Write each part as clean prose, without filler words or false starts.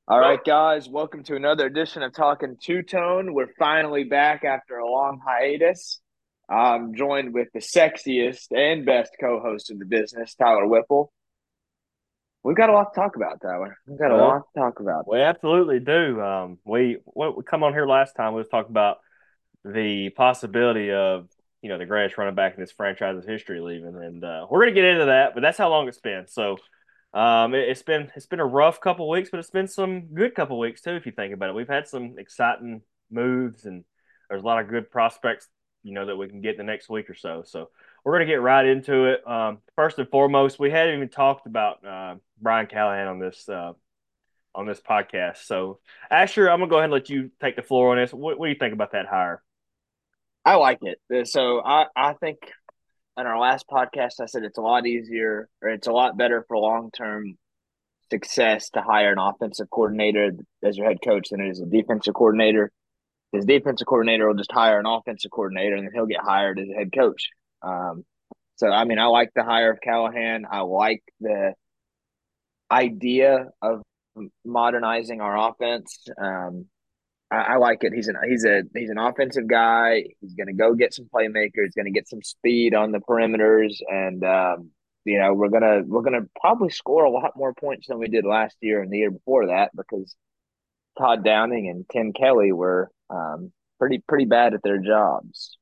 All right, guys, welcome to another edition of Talking Two Tone. We're finally back after a long hiatus. I'm joined with the sexiest and best co-host in the business, Tyler Whipple. We've got a lot to talk about, Tyler. We've got a lot Well, to talk about. we absolutely do. We come on here last time. We was talking about the possibility of the greatest running back in this franchise's history leaving, and we're gonna get into that. But that's how long it's been. So, it's been a rough couple weeks, but it's been some good couple weeks too. If you think about it, we've had some exciting moves, and there's a lot of good prospects, that we can get the next week or so. So we're gonna get right into it. First and foremost, we hadn't even talked about Brian Callahan on this podcast. So, Asher, I'm gonna go ahead and let you take the floor on this. What do you think about that hire? I like it. So I think in our last podcast, I said it's a lot easier or it's a lot better for long-term success to hire an offensive coordinator as your head coach than it is a defensive coordinator. His defensive coordinator will just hire an offensive coordinator, and then he'll get hired as a head coach. So, I mean, I like the hire of Callahan. I like the idea of modernizing our offense. I like it. He's an offensive guy. He's going to go get some playmakers. He's going to get some speed on the perimeters, and we're gonna probably score a lot more points than we did last year and the year before that because Todd Downing and Tim Kelly were pretty bad at their jobs.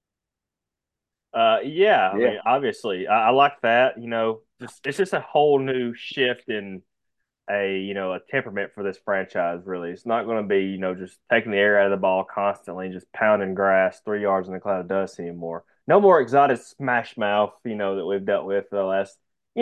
Yeah, I Yeah. mean, obviously, I like that. Just it's just a whole new shift in a temperament for this franchise. Really, it's not going to be just taking the air out of the ball constantly and just pounding grass 3 yards in a cloud of dust anymore. No more exotic smash mouth, that we've dealt with for the last.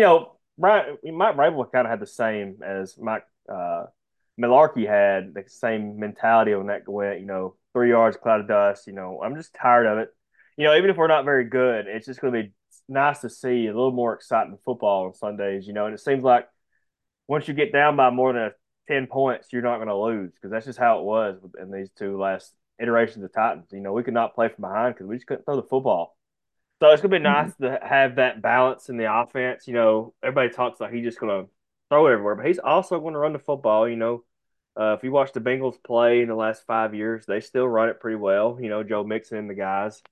Mike Vrabel kind of had the same as Mike Malarkey had the same mentality on that went. 3 yards cloud of dust. I'm just tired of it. Even if we're not very good, it's just going to be nice to see a little more exciting football on Sundays. And it seems like once you get down by more than 10 points, you're not going to lose because that's just how it was in these two last iterations of Titans. We could not play from behind because we just couldn't throw the football. So it's going to be nice Mhm. to have that balance in the offense. Everybody talks like he's just going to throw it everywhere, but he's also going to run the football. If you watch the Bengals play in the last 5 years, they still run it pretty well. Joe Mixon and the guys.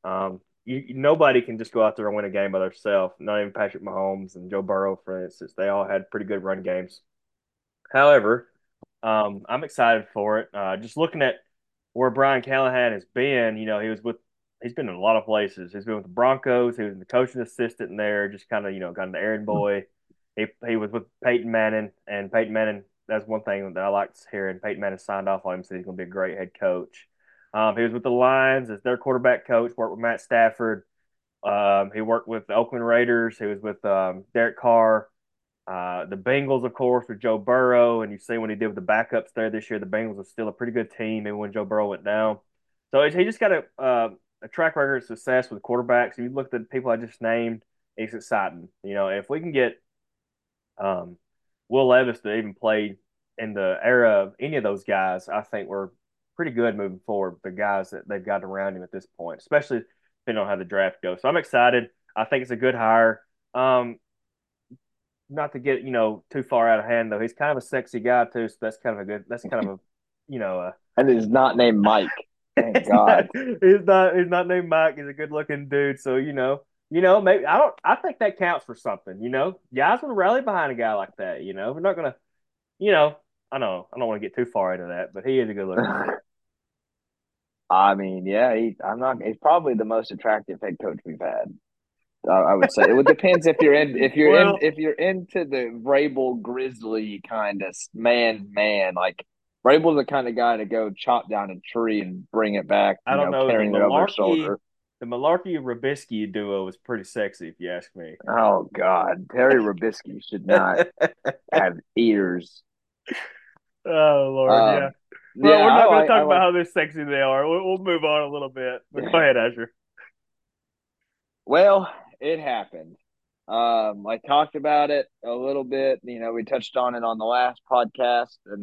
Nobody can just go out there and win a game by themselves. Not even Patrick Mahomes and Joe Burrow, for instance. They all had pretty good run games. However, I'm excited for it. Just looking at where Brian Callahan has been, he's been in a lot of places. He's been with the Broncos. He was the coaching assistant there, just kind of, kind of the errand boy. He was with Peyton Manning, and Peyton Manning, that's one thing that I liked hearing. Peyton Manning signed off on him, said he's going to be a great head coach. He was with the Lions as their quarterback coach, worked with Matt Stafford. He worked with the Oakland Raiders. He was with Derek Carr. The Bengals, of course, with Joe Burrow, and you see what he did with the backups there this year. The Bengals are still a pretty good team, even when Joe Burrow went down. So he just got a track record of success with quarterbacks. You look at the people I just named, it's exciting. If we can get um, Will Levis to even play in the era of any of those guys, I think we're pretty good moving forward. The guys that they've got around him at this point, especially depending on how the draft goes. So I'm excited. I think it's a good hire. Not to get too far out of hand though. He's kind of a sexy guy too, so that's kind of a good. That's kind of a you know And it's not named Mike. Thank it's not God. he's not named Mike. He's a good looking dude. So maybe I don't. I think that counts for something. Guys would rally behind a guy like that. We're not gonna. You know, I don't want to get too far into that, but he is a good looking dude. I mean, yeah, I'm not. He's probably the most attractive head coach we've had. I would say it depends Well, if you're into the Vrabel Grizzly kind of man. Like Vrabel's the kind of guy to go chop down a tree and bring it back, I don't know. carrying it over his shoulder. The Malarkey Rabisky duo was pretty sexy, if you ask me. Oh God, Terry Robisky should not have ears. Oh Lord, yeah. Well, Yeah, we're not going to I talk about like. how this sexy they are. We'll move on a little bit. But go ahead, Asher. Well, it happened. I talked about it a little bit. We touched on it on the last podcast, and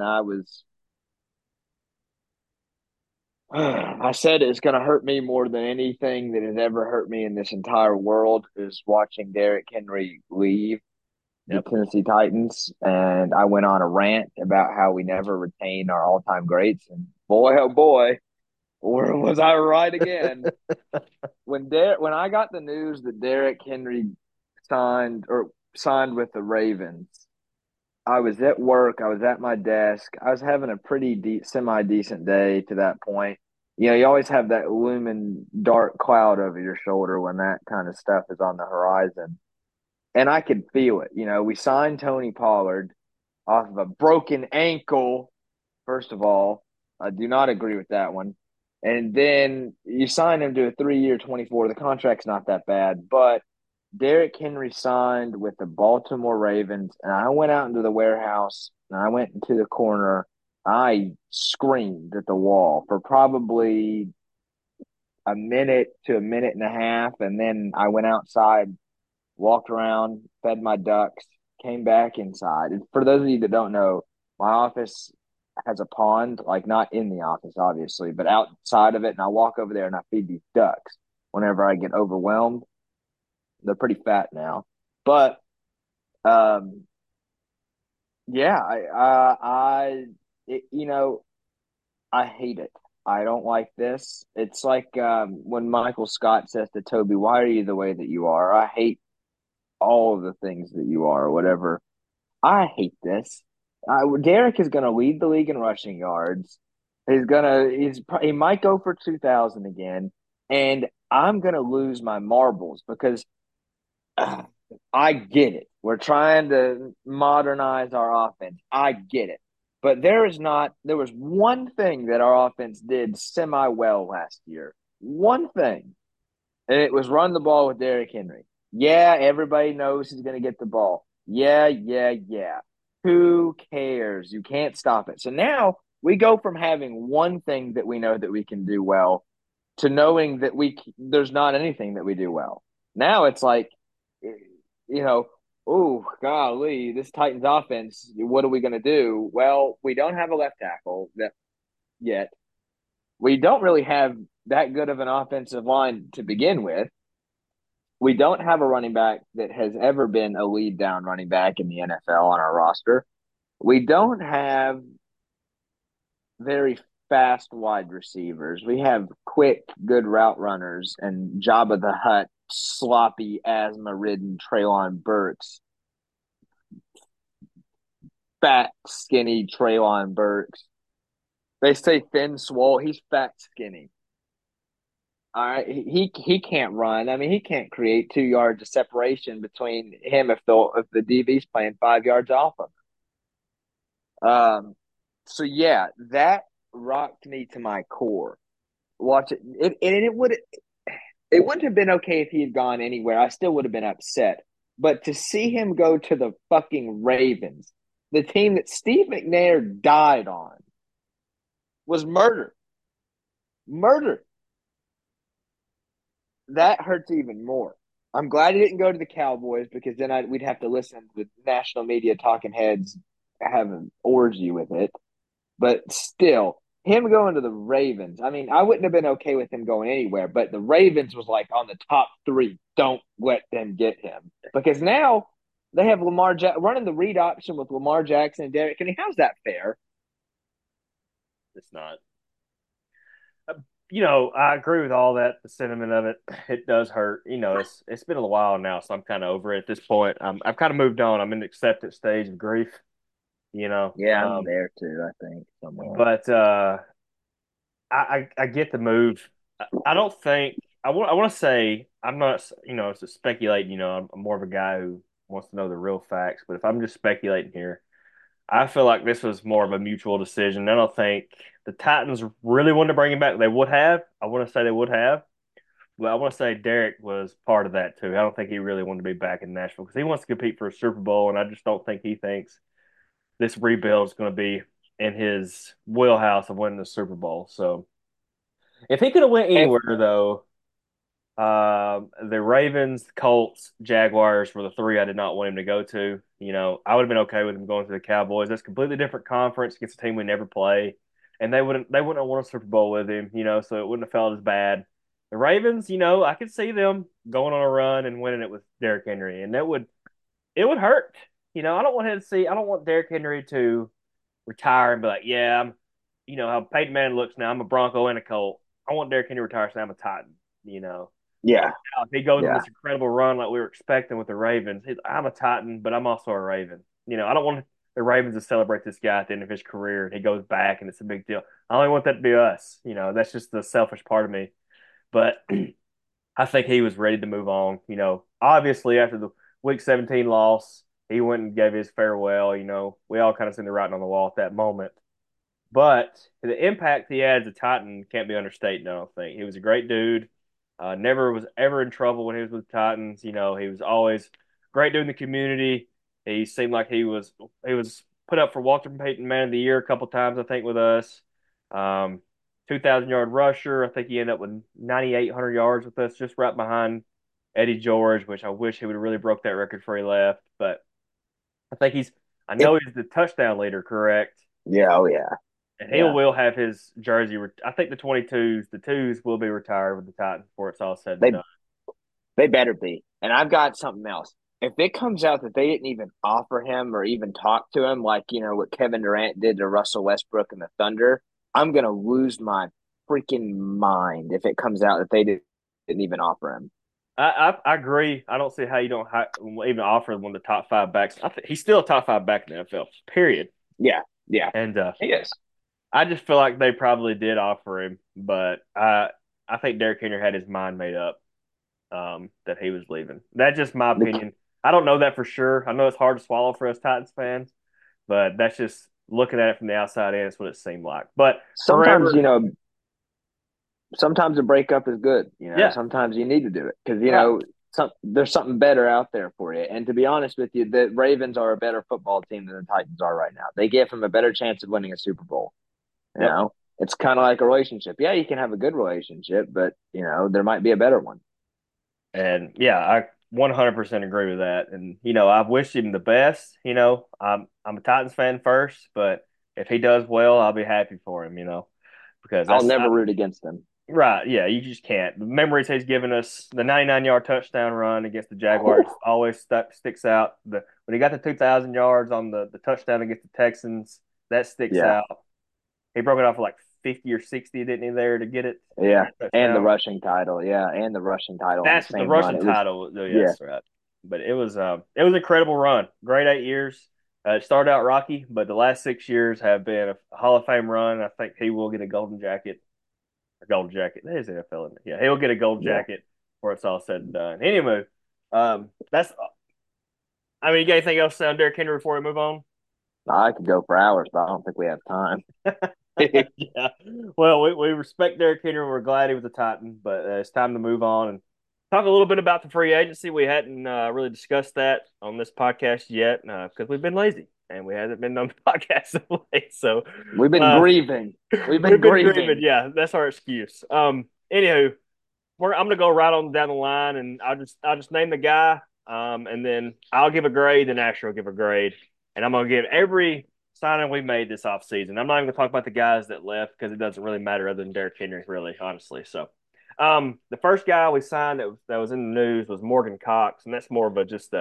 I said it's going to hurt me more than anything that has ever hurt me in this entire world is watching Derrick Henry leave. the Yep. Tennessee Titans, and I went on a rant about how we never retain our all-time greats. And boy, oh boy, or was I right again? When I got the news that Derrick Henry signed with the Ravens, I was at work. I was at my desk. I was having a pretty semi decent day to that point. You know, you always have that looming dark cloud over your shoulder when that kind of stuff is on the horizon. And I could feel it. You know, we signed Tony Pollard off of a broken ankle, first of all. I do not agree with that one. And then you sign him to a 3 year, 24. The contract's not that bad, but Derrick Henry signed with the Baltimore Ravens, and I went out into the warehouse and I went into the corner. I screamed at the wall for probably a minute to a minute and a half, and then I went outside, walked around, fed my ducks, came back inside. And for those of you that don't know, my office has a pond, like not in the office, obviously, but outside of it. And I walk over there and I feed these ducks whenever I get overwhelmed. They're pretty fat now, but um, yeah, you know, I hate it. I don't like this. It's like when Michael Scott says to Toby, "Why are you the way that you are?" I hate all of the things that you are, or whatever. I hate this. Derek is going to lead the league in rushing yards. He might go for 2,000 again, and I'm going to lose my marbles because uh, I get it. We're trying to modernize our offense. I get it. But there was one thing that our offense did semi well last year. One thing. And it was run the ball with Derrick Henry. Yeah, everybody knows he's going to get the ball. Yeah, yeah, yeah. Who cares? You can't stop it. So now we go from having one thing that we know that we can do well to knowing that there's not anything that we do well. Now it's like, oh golly, this Titans offense. What are we going to do? Well, we don't have a left tackle that yet. We don't really have that good of an offensive line to begin with. We don't have a running back that has ever been a lead down running back in the NFL on our roster. We don't have very fast wide receivers. We have quick, good route runners and Jabba the Hutt, sloppy, asthma ridden Traylon Burks, fat, skinny Traylon Burks. They say thin, swole. He's fat, skinny. All right, he can't run. I mean, he can't create 2 yards of separation between him if the DB's playing 5 yards off of him. So yeah, that rocked me to my core. Watch it, it wouldn't have been okay if he had gone anywhere. I still would have been upset. But to see him go to the fucking Ravens, the team that Steve McNair died on, was murder. Murder. That hurts even more. I'm glad he didn't go to the Cowboys because then we'd have to listen to the national media talking heads have an orgy with it. But still, him going to the Ravens, I mean, I wouldn't have been okay with him going anywhere, but the Ravens was like on the top three. Don't let them get him because now they have running the read option with Lamar Jackson and Derrick Henry. How's that fair? It's not. I agree with all that. The sentiment of it, it does hurt. It's been a while now, so I'm kind of over it at this point. I've kind of moved on. I'm in the acceptance stage of grief. You know, Yeah, I'm um, there too. I think somewhere. but I get the move. I don't think I want to say I'm not. It's speculating. I'm more of a guy who wants to know the real facts. But if I'm just speculating here, I feel like this was more of a mutual decision. I don't think the Titans really wanted to bring him back. They would have. I want to say they would have. But I want to say Derek was part of that too. I don't think he really wanted to be back in Nashville because he wants to compete for a Super Bowl, and I just don't think he thinks this rebuild is going to be in his wheelhouse of winning the Super Bowl. So if he could have went And anywhere though, the Ravens, Colts, Jaguars were the three I did not want him to go to. I would have been okay with him going to the Cowboys. That's a completely different conference against a team we never play, and they wouldn't have won a Super Bowl with him. So it wouldn't have felt as bad. The Ravens, I could see them going on a run and winning it with Derrick Henry, and it would hurt. I don't want him to see. I don't want Derrick Henry to retire and be like, yeah, I'm. How Peyton Manning looks now. I'm a Bronco and a Colt. I want Derrick Henry to retire, so I'm a Titan. You know, Yeah, Now, if he goes on yeah. this incredible run like we were expecting with the Ravens, I'm a Titan, but I'm also a Raven. I don't want the Ravens to celebrate this guy at the end of his career and he goes back and it's a big deal. I only want that to be us. That's just the selfish part of me. But I think he was ready to move on. Obviously after the Week 17 loss, he went and gave his farewell. We all kind of seen the writing on the wall at that moment. But the impact he had as a Titan can't be understated, I don't think. He was a great dude. Never was ever in trouble when he was with the Titans. He was always great dude in the community. He seemed like he was put up for Walter Payton Man of the Year a couple times, I think, with us. 2,000-yard rusher. I think he ended up with 9,800 yards with us, just right behind Eddie George, which I wish he would have really broke that record before he left. But I think I It, know he's the touchdown leader, correct? yeah, oh yeah, And he yeah. will have his jersey. I think the twos will be retired with the Titans before it's all said and They done. they better be. And I've got something else. If it comes out that they didn't even offer him or even talk to him, like what Kevin Durant did to Russell Westbrook and the Thunder, I'm gonna lose my freaking mind if it comes out that they didn't even offer him. I agree. I don't see how you don't even offer one of the top five backs. I think he's still a top five back in the NFL. Period. Yeah, yeah, And he is. I just feel like they probably did offer him, but I think Derrick Henry had his mind made up that he was leaving. That's just my opinion. I don't know that for sure. I know it's hard to swallow for us Titans fans, but that's just looking at it from the outside in. It's what it seemed like. But Sometimes forever, sometimes a breakup is good. yeah, Sometimes you need to do it because right. there's something better out there for you. And to be honest with you, the Ravens are a better football team than the Titans are right now. They give them a better chance of winning a Super Bowl. You Yep. know, it's kind of like a relationship. Yeah, you can have a good relationship, but there might be a better one. And yeah, I 100% agree with that. And I've wished him the best. I'm a Titans fan first, but if he does well, I'll be happy for him. Because I'll that's never root against them. right. Yeah, you just can't. The memories he's given us, the 99-yard touchdown run against the Jaguars always sticks out. When he got the 2,000 yards on the touchdown against the Texans, that sticks Yeah, out. He broke it off like 50 or 60, didn't he, there to get it? yeah, and the Touchdown. rushing title. Yeah, and the rushing title on the That's the same run. Russian It was title. Oh, yeah, yes, right. But it was an incredible run. Great 8 years. It started out rocky, but the last 6 years have been a Hall of Fame run. I think he will get a golden jacket. A gold jacket. That is NFL, isn't it? Yeah, he'll get a gold yeah. jacket before it's all said and done. Anyway, that's. I mean, you got anything else on Derrick Henry before we move on? I could go for hours, but I don't think we have time. Yeah. Well, we respect Derrick Henry. We're glad he was a Titan, but it's time to move on and talk a little bit about the free agency. We hadn't really discussed that on this podcast yet because we've been lazy and we haven't been on the podcast of late. So We've been uh, grieving. We've been we've been grieving. grieving. Yeah, that's our excuse. Anywho, I'm gonna go right on down the line and I'll just name the guy, and then I'll give a grade, then Asher will give a grade, and I'm gonna give every signing we made this offseason. I'm not even gonna talk about the guys that left because it doesn't really matter other than Derrick Henry, really, honestly. So, the first guy we signed that was in the news was Morgan Cox, and that's more of a just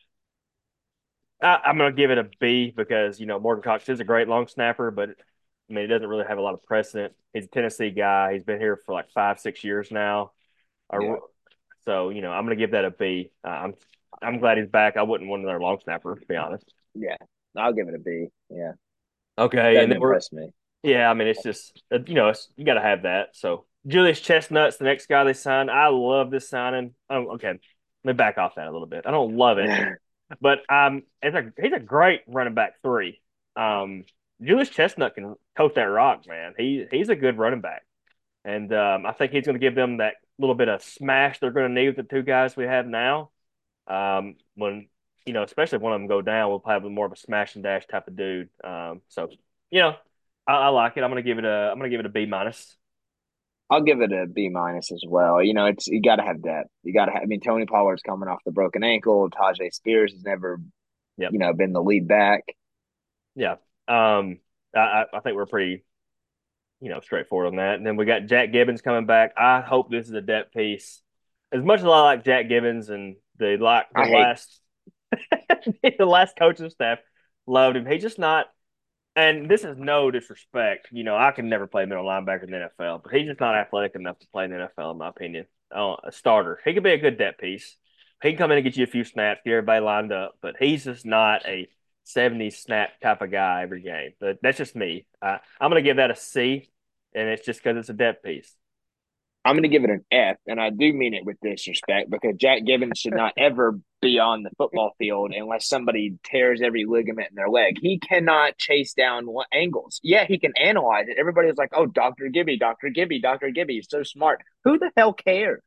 I'm gonna give it a B because Morgan Cox is a great long snapper, but I mean, he doesn't really have a lot of precedent. He's a Tennessee guy. He's been here for like 5, 6 years now. Yeah, So I'm gonna give that a B. I'm glad he's back. I wouldn't want another long snapper to be honest. yeah. I'll give it a B. Yeah, Okay, and doesn't then we're impress me. yeah. I mean, it's just you got to have that. So Julius Chestnut's the next guy they signed. I love this signing. Oh, okay. Let me back off that a little bit. I don't love it, but he's a great running back three. Um, Julius Chestnut can tote that rock, man. He's a good running back. And I think he's going to give them that little bit of smash they're going to need with the two guys we have now. When especially if one of them go down, we'll have more of a smash and dash type of dude. So you know, I like it. I'm gonna give it a B minus. I'll give it a B minus as well. It's you got to have depth. You got to have. I mean, Tony Pollard's coming off the broken ankle. Tajay Spears has never, Yep. been the lead back. Yeah. I think we're pretty straightforward on that. And then we got Jack Gibbons coming back. I hope this is a depth piece. As much as I like Jack Gibbons and the I hate. last The last coaching staff loved him. He's just not. And this is no disrespect. I can never play middle linebacker in the NFL, but he's just not athletic enough to play in the NFL, in my opinion. A starter. He could be a good depth piece. He can come in and get you a few snaps, get everybody lined up, but he's just not a 70 snap type of guy every game. But that's just me. I'm going to give that a C, and it's just because it's a depth piece. I'm going to give it an F, and I do mean it with disrespect because Jack Gibbens should not ever be on the football field unless somebody tears every ligament in their leg. He cannot chase down angles. Yeah, he can analyze it. Everybody's like, "Oh, Doctor Gibby, Doctor Gibby, Doctor Gibby, he's so smart." Who the hell cares?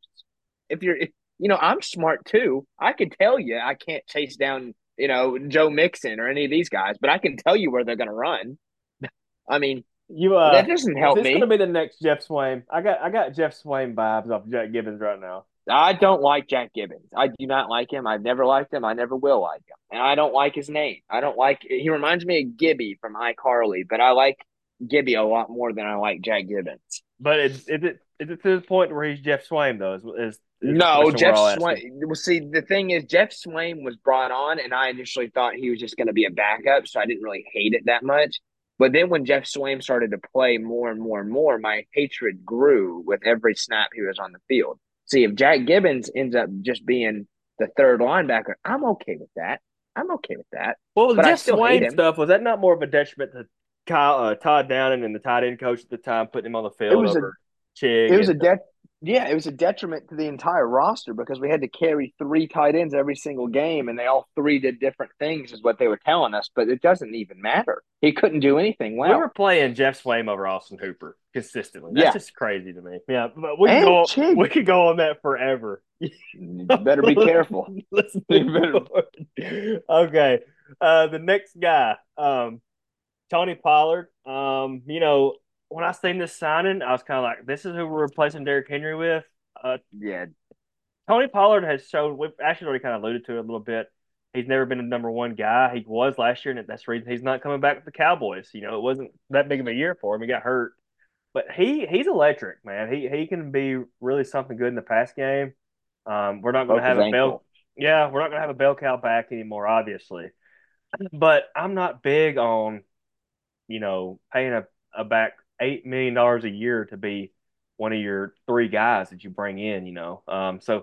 I'm smart too. I can tell you I can't chase down, Joe Mixon or any of these guys, but I can tell you where they're going to run. I mean, You that doesn't is help this going to me. be the next Jeff Swaim? I got Jeff Swaim vibes off Jack Gibbons right now. I don't like Jack Gibbons. I do not like him. I've never liked him. I never will like him. And I don't like his name. I don't like he reminds me of Gibby from iCarly, but I like Gibby a lot more than I like Jack Gibbons. But is it to the point where he's Jeff Swaim though? Is the No, question we're Jeff all asking. Swaim. Well, see, the thing is, Jeff Swaim was brought on, and I initially thought he was just going to be a backup, so I didn't really hate it that much. But then when Jeff Swaim started to play more and more and more, my hatred grew with every snap he was on the field. See, if Jack Gibbons ends up just being the third linebacker, I'm okay with that. I'm okay with that. Well, the But I Jeff still hate Swaim him. stuff was that not more of a detriment to Todd Downing and the tight end coach at the time, putting him on the It field was a over Chig It was and a yeah, it was a detriment to the entire roster because we had to carry three tight ends every single game, and they all three did different things, is what they were telling us. But it doesn't even matter. He couldn't do anything we were well. playing Jeff Swaim over Austin Hooper consistently. That's Yeah, just crazy to me. Yeah, but we could and go Chig, we could go on that forever. you better be careful. Let's You move better. forward. Okay. The next guy, Tony Pollard. When I seen this signing, I was kind of like, this is who we're replacing Derrick Henry with. Uh, Yeah, Tony Pollard has shown, we've actually already kind of alluded to it a little bit. He's never been a number one guy. He was last year, and that's the reason he's not coming back with the Cowboys. It wasn't that big of a year for him. He got hurt. But he's electric, man. He can be really something good in the pass game. We're not going to broke his have a bell. ankle. Yeah, we're not going to have a bell cow back anymore, obviously. But I'm not big on paying a back $8 million a year to be one of your three guys that you bring in. So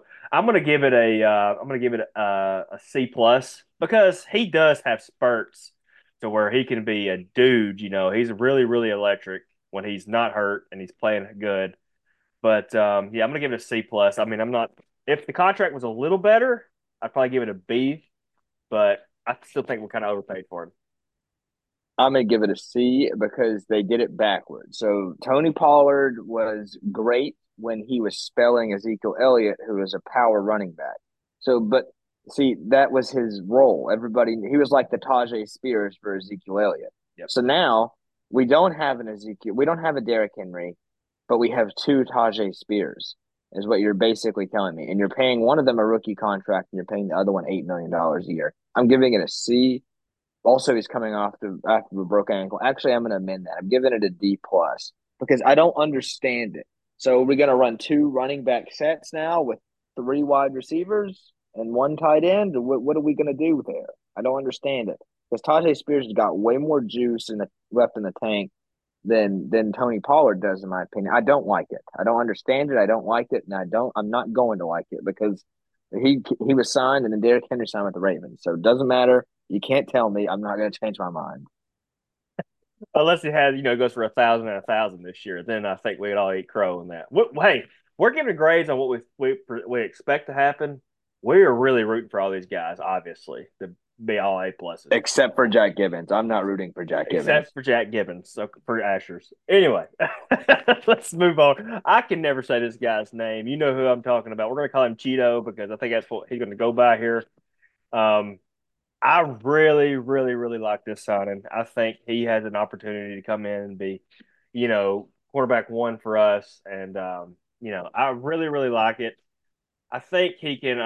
I'm gonna give it a C plus because he does have spurts to where he can be a dude. He's really really electric when he's not hurt and he's playing good. But yeah, I'm gonna give it a C plus. I mean, I'm not. If the contract was a little better, I'd probably give it a B. But I still think we're kind of overpaid for him. I'm gonna give it a C because they did it backwards. So Tony Pollard was great when he was spelling Ezekiel Elliott, who was a power running back. So, but see, that was his role. He was like the Tajay Spears for Ezekiel Elliott. Yep. So now we don't have an Ezekiel, we don't have a Derrick Henry, but we have two Tajay Spears, is what you're basically telling me. And you're paying one of them a rookie contract, and you're paying the other one $8 million a year. I'm giving it a C. Also, he's coming off after a broken ankle. Actually, I'm going to amend that. I'm giving it a D plus because I don't understand it. So we're going to run two running back sets now with three wide receivers and one tight end. What are we going to do there? I don't understand it because Tajay Spears has got way more juice left in the tank than Tony Pollard does, in my opinion. I don't like it. I don't understand it. I don't like it, and I'm not going to like it because he was signed and then Derrick Henry signed with the Ravens. So it doesn't matter. You can't tell me I'm not going to change my mind. Unless he has, goes for 1,000 and 1,000 this year, then I think we'd all eat crow on that. Hey, we're giving grades on what we expect to happen. We are really rooting for all these guys, obviously, to be all A pluses, Except for Jack Gibbons. I'm not rooting for Jack except Gibbons. for Jack Gibbons, so for Ashers. Anyway, let's move on. I can never say this guy's name. You know who I'm talking about. We're going to call him Cheeto because I think that's what he's going to go by here. Um, I really, really, really like this signing. I think he has an opportunity to come in and be, quarterback one for us. And, I really, really like it. I think he can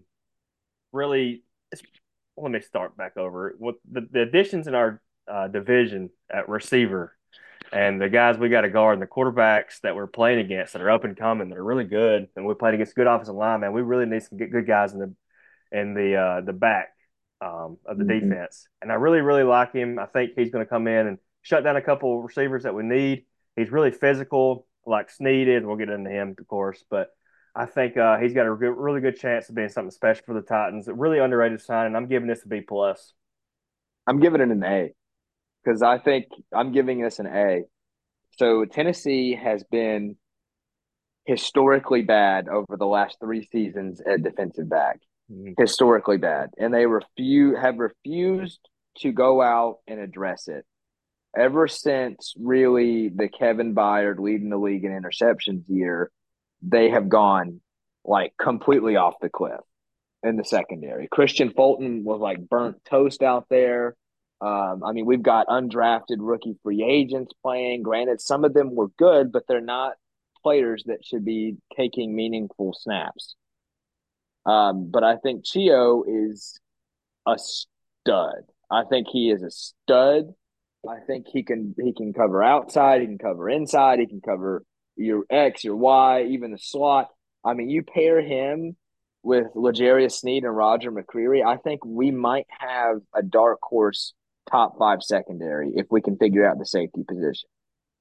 really. Let me start back over. With the additions in our division at receiver and the guys we got to guard and the quarterbacks that we're playing against that are up and coming, that are really good, and we're playing against good offensive line, man. We really need some good guys in the back. of the Mm-hmm. defense. And I really, really like him. I think he's going to come in and shut down a couple of receivers that we need. He's really physical, like Snead is. We'll get into him, of course, but I think he's got a really good chance of being something special for the Titans. A really underrated signing. I'm giving this a B plus. I'm giving it an A because I think I'm giving this an A. So Tennessee has been historically bad over the last 3 seasons at defensive back. Mhm. Historically bad. And they have refused to go out and address it. Ever since really the Kevin Byard leading the league in interceptions year, they have gone like completely off the cliff in the secondary. Christian Fulton was like burnt toast out there. I mean, we've got undrafted rookie free agents playing. Granted, some of them were good, but they're not players that should be taking meaningful snaps. But I think Chio is a stud. I think he is a stud. I think he can cover outside, he can cover inside, he can cover your X, your Y, even the slot. I mean, you pair him with L'Jarius Sneed and Roger McCreary, I think we might have a dark horse top five secondary if we can figure out the safety position.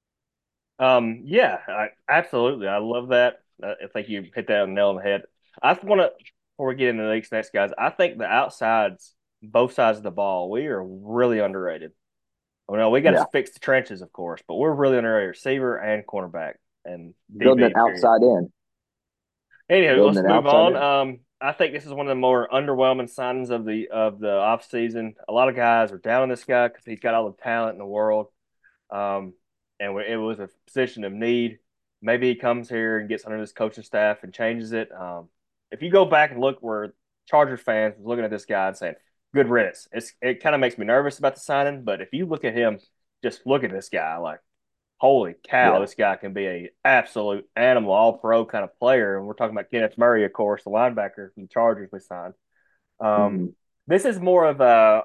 Yeah, absolutely. I love that. I think you hit that on the nail on the head. I want to, before we get into the next guys, I think the outsides, both sides of the ball, we are really underrated. Well, no, we got to Yeah, fix the trenches, of course, but we're really underrated receiver and cornerback and building DB, it period. outside in, Anyway, building let's it move outside on. in. I think this is one of the more underwhelming signings of the off season. A lot of guys are down on this guy because he's got all the talent in the world, um, and it was a position of need. Maybe he comes here and gets under this coaching staff and changes it. If you go back and look where Chargers fans was looking at this guy and saying, "Good riddance," it kind of makes me nervous about the signing. But if you look at him, just look at this guy, like holy cow, Yeah. this guy can be a absolute animal, all pro kind of player. And we're talking about Kenneth Murray, of course, the linebacker from the Chargers we signed. Um, Mm-hmm. this is more of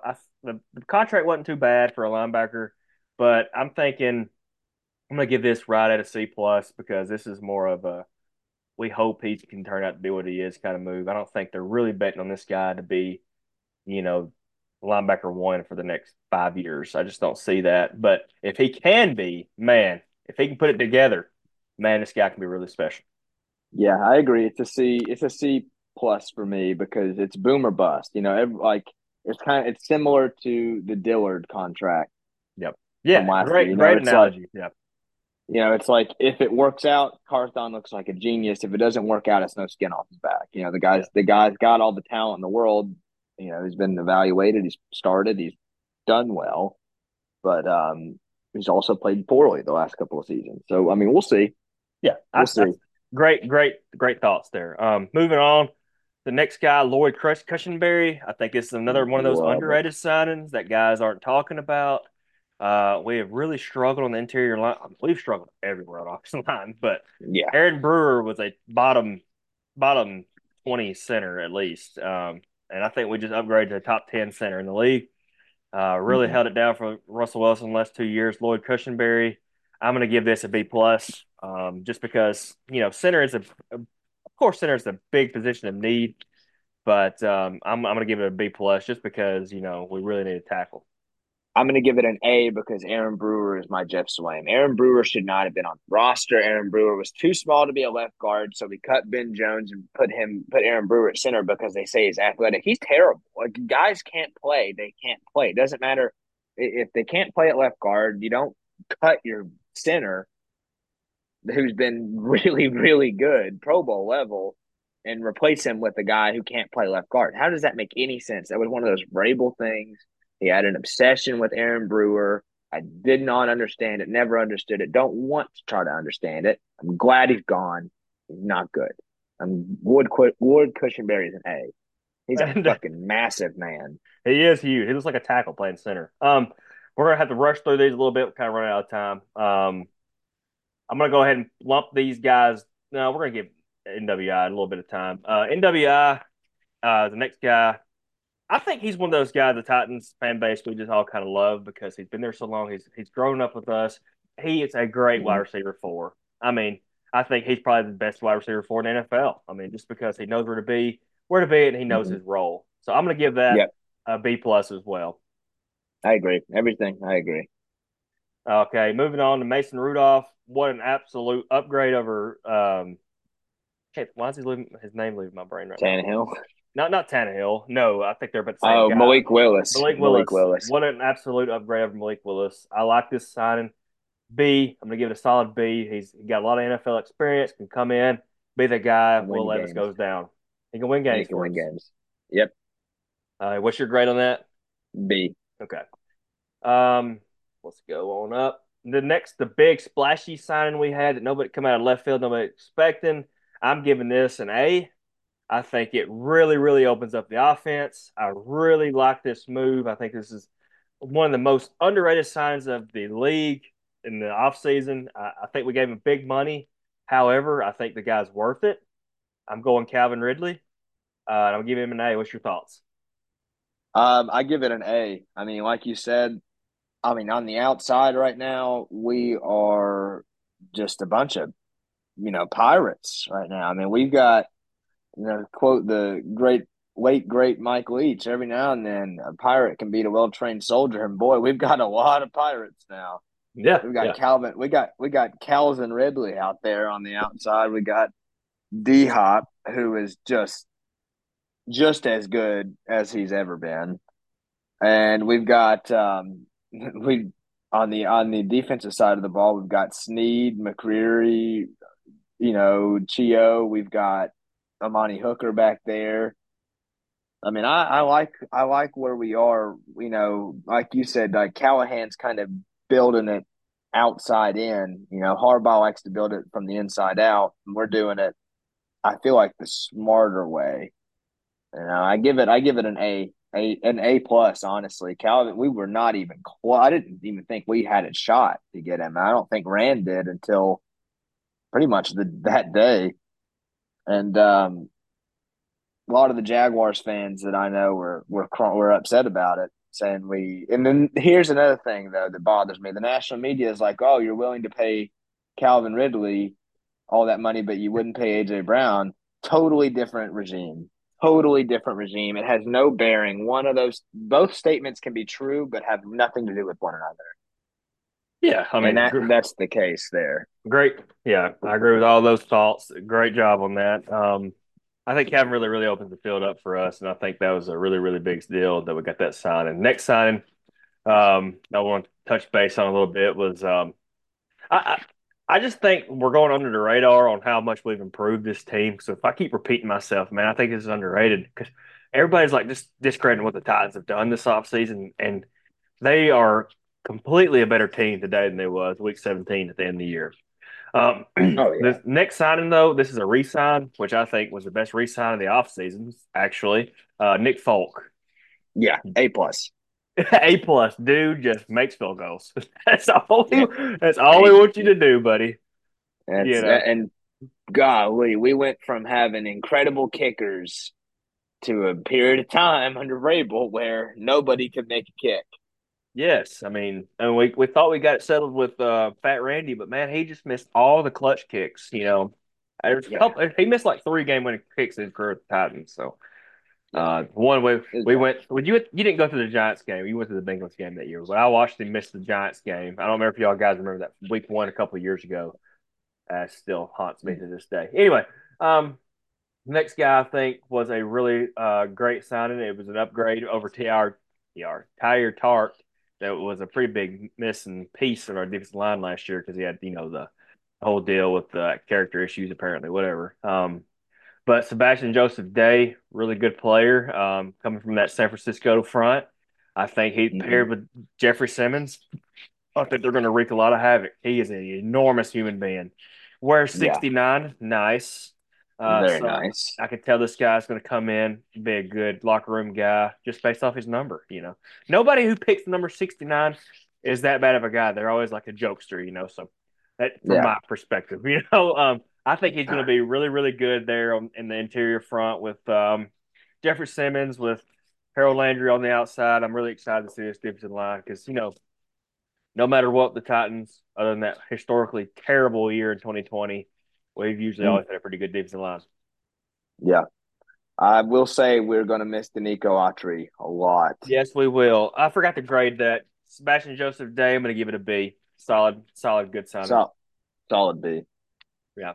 the contract wasn't too bad for a linebacker, but I'm thinking I'm gonna give this right at a C plus because this is more of a we hope he can turn out to be what he is kind of move. I don't think they're really betting on this guy to be, you know, linebacker one for the next 5 years. I just don't see that. But if he can be, man, if he can put it together, man, this guy can be really special. Yeah, I agree. It's a C. It's a C plus for me because it's boom or bust. Like it's similar to the Dillard contract Yep. from Yeah. last year. Great analogy. Yep. It's like if it works out, Carthon looks like a genius. If it doesn't work out, it's no skin off his back. The Yeah. guy's got all the talent in the world. He's been evaluated. He's started. He's done well, but he's also played poorly the last couple of seasons. So I mean, we'll see. Yeah. We'll see. Great thoughts there. Moving on. The next guy, Lloyd Cushenberry. I think this is another one of those Love it. underrated signings that guys aren't talking about. We have really struggled on the interior line. We've struggled everywhere on the offensive line, but Yeah. Aaron Brewer was a bottom 20 center at least. And I think we just upgraded to a top 10 center in the league. Really Mm-hmm. held it down for Russell Wilson the last 2 years. Lloyd Cushenberry, I'm going to give this a B plus, just because center is of course center is a big position of need, but I'm going to give it a B plus just because we really need a tackle. I'm going to give it an A because Aaron Brewer is my Jeff Swaim. Aaron Brewer should not have been on the roster. Aaron Brewer was too small to be a left guard, so we cut Ben Jones and put Aaron Brewer at center because they say he's athletic. He's terrible. Like guys can't play, they can't play. It doesn't matter if they can't play at left guard. You don't cut your center who's been really really good, Pro Bowl level, and replace him with a guy who can't play left guard. How does that make any sense? That was one of those Vrabel things. He had an obsession with Aaron Brewer. I did not understand it, never understood it, don't want to try to understand it. I'm glad he's gone. He's not good. Wood Cushenberry is an A. He's a And fucking massive man. he is huge. He looks like a tackle playing center. We're gonna have to rush through these a little bit. Kind of running out of time. I'm gonna go ahead and lump these guys. No, we're gonna give NWI a little bit of time. NWI, the next guy. I think he's one of those guys, the Titans fan base, we just all kind of love because he's been there so long. He's grown up with us. He is a great wide Mm-hmm. receiver for. I mean, I think he's probably the best wide receiver for in the NFL. I mean, just because he knows where to be, and he knows Mm-hmm. his role. So I'm going to give that Yep. A B plus as well. I agree. Everything. I agree. Okay, moving on to Mason Rudolph. What an absolute upgrade over. Why is his name leaving my brain right now? Tannehill. Not Tannehill. No, I think they're about the same Oh, guy. Malik Willis. Malik Malik Willis. Willis. What an absolute upgrade over Malik Willis. I like this signing. B. I'm going to give it a solid B. He's got a lot of NFL experience. Can come in, be the guy. Can Will win Levis games. goes down. He can win And he games can for win us. games. Yep. What's your grade on that? B. Okay. Let's go on up. The big splashy signing we had that nobody come out of left field, nobody expecting. I'm giving this an A. I think it really, really opens up the offense. I really like this move. I think this is one of the most underrated signs of the league in the offseason. I think we gave him big money. However, I think the guy's worth it. I'm going Calvin Ridley. And I'm giving him an A. What's your thoughts? I give it an A. I mean, like you said, I mean, on the outside right now, we are just a bunch of, pirates right now. I mean, we've got, quote the great Mike Leach, every now and then a pirate can beat a well-trained soldier. And boy, we've got a lot of pirates now. Yeah, We've got yeah. Calvin, we got Calvin Ridley out there on the outside. We got D Hop, who is just as good as he's ever been. And we've got we on the defensive side of the ball, we've got Sneed, McCreary, Chio. We've got Amani Hooker back there. I mean, I like where we are. Like you said, Callahan's kind of building it outside in. Harbaugh likes to build it from the inside out, and we're doing it. I feel like the smarter way. I give it an A plus. Honestly, Calvin, we were not even close. I didn't even think we had a shot to get him. I don't think Rand did until pretty much that day. And a lot of the Jaguars fans that I know were upset about it, saying we. And then here's another thing though that bothers me: the national media is like, "Oh, you're willing to pay Calvin Ridley all that money, but you wouldn't pay AJ Brown." Totally different regime. Totally different regime. It has no bearing. One of those, both statements can be true, but have nothing to do with one another. Yeah, I And mean, that's the case there. great. Yeah, I agree with all those thoughts. Great job on that. I think Kevin really, really opens the field up for us, and I think that was a really, really big deal that we got that signing. Next signing, I want to touch base on a little bit was I I just think we're going under the radar on how much we've improved this team. So if I keep repeating myself, man, I think this is underrated because everybody's like just discrediting what the Titans have done this offseason, and they are completely a better team today than they was week 17 at the end of the year. Oh This yeah, next signing, though, this is a re-sign, which I think was the best re-sign of the offseason, actually. Nick Folk. yeah. A plus. A plus, dude just makes field goals. That's all Yeah. that's all we A, want you to do, buddy. You that's know. and golly, we went from having incredible kickers to a period of time under Vrabel where nobody could make a kick. Yes. I mean, and we thought we got it settled with Fat Randy, but man, he just missed all the clutch kicks, you know. There's a Yeah, couple he missed like 3 game winning kicks in his career at the Titans. So yeah. one way It was we bad. went. Would you didn't go to the Giants game? You went to the Bengals game that year, but I watched him miss the Giants game. I don't remember if y'all guys remember that week one a couple of years ago. Still haunts me to this day. Anyway, next guy I think was a really great signing. It was an upgrade over Tyler Tart. That was a pretty big missing piece of our defensive line last year because he had the whole deal with the character issues apparently, whatever. But Sebastian Joseph Day, really good player, coming from that San Francisco front. I think he Mm-hmm. paired with Jeffrey Simmons. I think they're going to wreak a lot of havoc. He is an enormous human being. Wears Yeah, 69, nice. very So nice. I could tell this guy's going to come in, be a good locker room guy just based off his number. Nobody who picks the number 69 is that bad of a guy. They're always like a jokester. So that, from Yeah, my perspective, I think he's going to be really, really good there in the interior front with Jeffrey Simmons, with Harold Landry on the outside. I'm really excited to see this defensive line because no matter what the Titans, other than that historically terrible year in 2020, we've usually mm, always had a pretty good defensive line. yeah. I will say we're going to miss Danico Autry a lot. Yes, we will. I forgot to grade that. Sebastian Joseph Day, I'm going to give it a B. Solid, solid, good signing. So solid B. Yeah.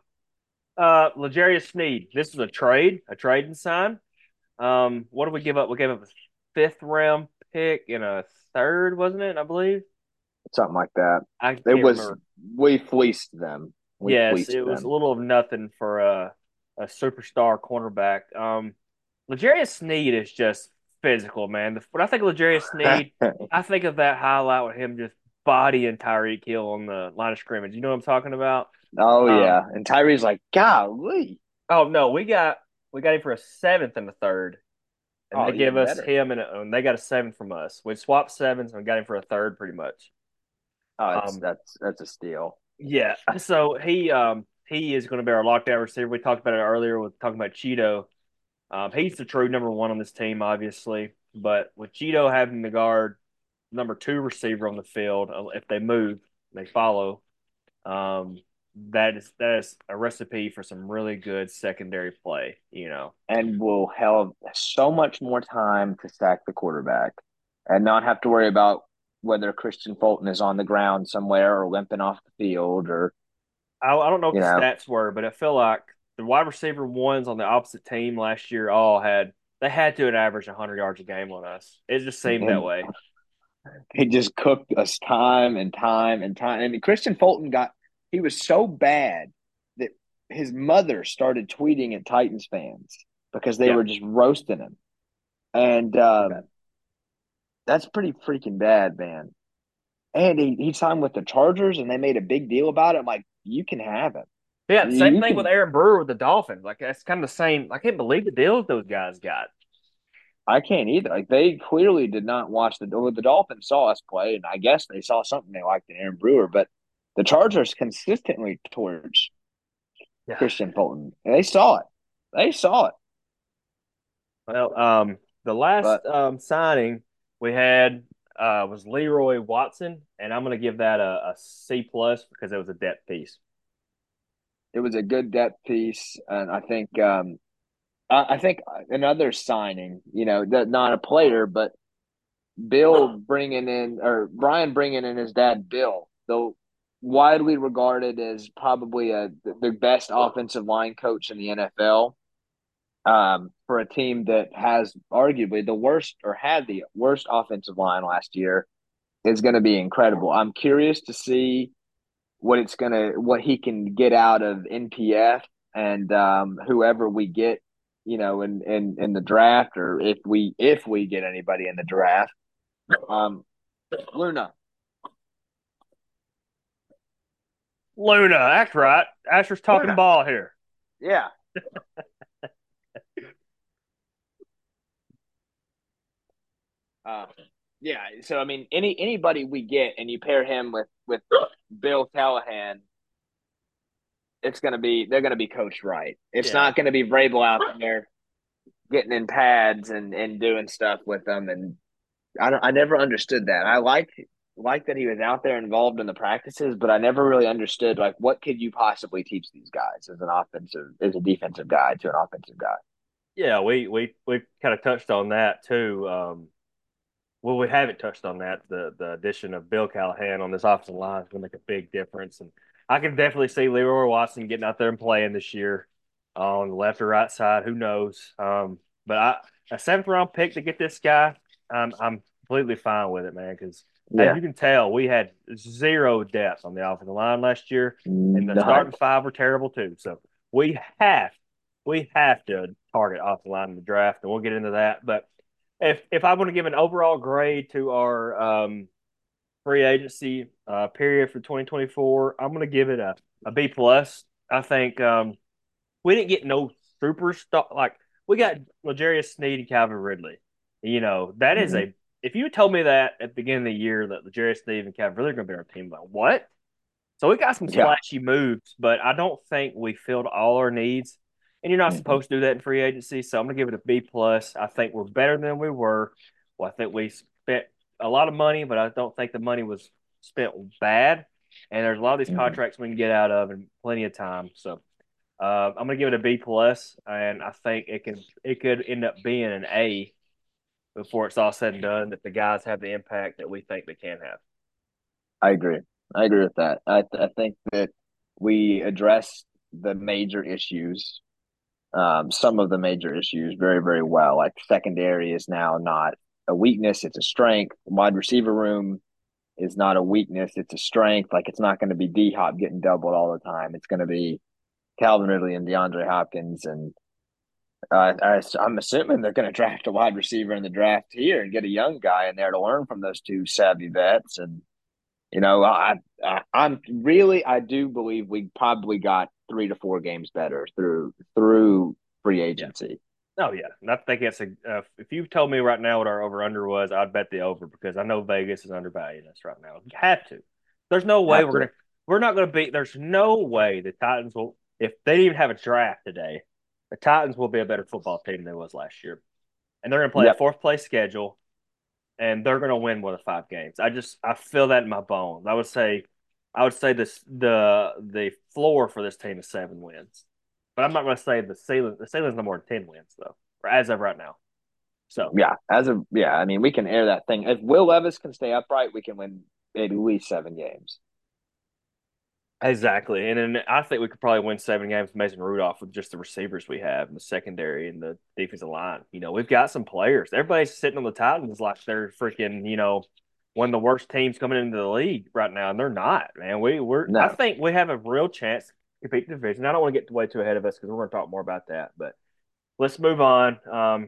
L'Jarius Sneed. This is a trade and sign. What did we give up? We gave up a fifth round pick and a third, wasn't it? I believe. Something like that. I It can't was remember. we fleeced them. We Yes, fleeced it was a them. little of nothing for a superstar cornerback. L'Jarius Sneed is just physical, man. When I think of L'Jarius Sneed, I think of that highlight with him just bodying Tyreek Hill on the line of scrimmage. You know what I'm talking about? Oh Um, yeah, and Tyree's like, golly. oh no, we got him for a seventh and a third, and Oh, they give even us better. him and they got a seventh from us. We swapped sevens and got him for a third, pretty much. Oh, it's Um, that's a steal. yeah, so he is going to be our lockdown receiver. We talked about it earlier with talking about Cheeto. He's the true number one on this team, obviously. But with Cheeto having the guard number two receiver on the field, if they move, they follow. Um, that is a recipe for some really good secondary play. You know, And will have so much more time to sack the quarterback and not have to worry about whether Christian Fulton is on the ground somewhere or limping off the field or I don't know what you the know. stats were, but I feel like the wide receiver ones on the opposite team last year all had they had to average 100 yards a game on us. It just seemed that And way. he just cooked us time and time and time. And Christian Fulton he was so bad that his mother started tweeting at Titans fans because they Yeah, were just roasting him. And pretty bad. that's pretty freaking bad, man. And he signed with the Chargers and they made a big deal about it. I'm like, you can have him. Yeah, same You thing with can. Aaron Brewer with the Dolphins. Like that's kind of the same. I can't believe the deals those guys got. I can't either. Like they clearly did not watch the Dolphins saw us play, and I guess they saw something they liked in Aaron Brewer. But the Chargers consistently towards Yeah. Christian Fulton. And they saw it. They saw it. Well, the last But signing we had was Leroy Watson, and I'm going to give that a C plus because it was a depth piece. it was a good depth piece, and I think another signing. Not a player, but Bill bringing in or Brian bringing in his dad Bill, though widely regarded as probably the best offensive line coach in the NFL. For a team that has arguably the worst or had the worst offensive line last year is going to be incredible. I'm curious to see what he can get out of NPF and whoever we get, in the draft or if we get anybody in the draft. Um, Luna, Luna, act right. Asher's talking Luna, ball here. yeah. Uh, yeah, so I mean, anybody we get and you pair him with Bill Callahan, they're gonna be coached right. It's Yeah, not gonna be Vrabel out there getting in pads and doing stuff with them. And I never understood that. I like that he was out there involved in the practices, but I never really understood like what could you possibly teach these guys as a defensive guy to an offensive guy. yeah. We kind of touched on that too. Well, we haven't touched on that. The addition of Bill Callahan on this offensive line is going to make a big difference, and I can definitely see Leroy Watson getting out there and playing this year on the left or right side. Who knows? But a seventh round pick to get this guy, I'm completely fine with it, man. Because as Yeah, you can tell, we had zero depth on the offensive line last year, and the none. starting five were terrible too. So we have to target offensive line in the draft, and we'll get into that, but if I want to give an overall grade to our free agency period for 2024, I'm going to give it a B plus. I think we didn't get no superstar like we got L'Jarius Sneed and Calvin Ridley. You know that is Mhm. a if you told me that at the beginning of the year that L'Jarius Sneed and Calvin Ridley are going to be our team, like what? So we got some Yeah. splashy moves, but I don't think we filled all our needs. And you're not Mhm. supposed to do that in free agency, so I'm gonna give it a B plus. I think we're better than we were. Well, I think we spent a lot of money, but I don't think the money was spent bad. And there's a lot of these Mhm. contracts we can get out of in plenty of time. So I'm gonna give it a B plus, and I think it could end up being an A before it's all said and done. That the guys have the impact that we think they can have. I agree. I agree with that. I think that we addressed the major issues, some of the major issues very, very well. Like secondary is now not a weakness, it's a strength. Wide receiver room is not a weakness, it's a strength. Like it's not going to be D Hop getting doubled all the time. It's going to be Calvin Ridley and DeAndre Hopkins. And I'm assuming they're going to draft a wide receiver in the draft here and get a young guy in there to learn from those two savvy vets. And I'm really, I do believe we probably got 3 to 4 games better through free Yeah. agency. Oh yeah, and I think it's a. If you told me right now what our over under was, I'd bet the over because I know Vegas is undervaluing us right now. You have to. There's no way Have to. we're not gonna beat. There's no way the Titans will. If they didn't even have a draft today, the Titans will be a better football team than they was last year, and they're gonna play a Yep. fourth place schedule, and they're gonna win one of 5 games. I feel that in my bones. I would say this the floor for this team is 7 wins. But I'm not going to say the ceiling. The ceiling's no more than 10 wins though, as of right now. So Yeah. I mean, we can air that thing. If Will Levis can stay upright, we can win at least 7 games. exactly, and then I think we could probably win 7 games with Mason Rudolph with just the receivers we have, and the secondary, and the defensive line. We've got some players. Everybody's sitting on the Titans like they're freaking, one of the worst teams coming into the league right now, and they're not. Man, I No. think we have a real chance to compete the division. I don't want to get way too ahead of us because we're going to talk more about that, but let's move on.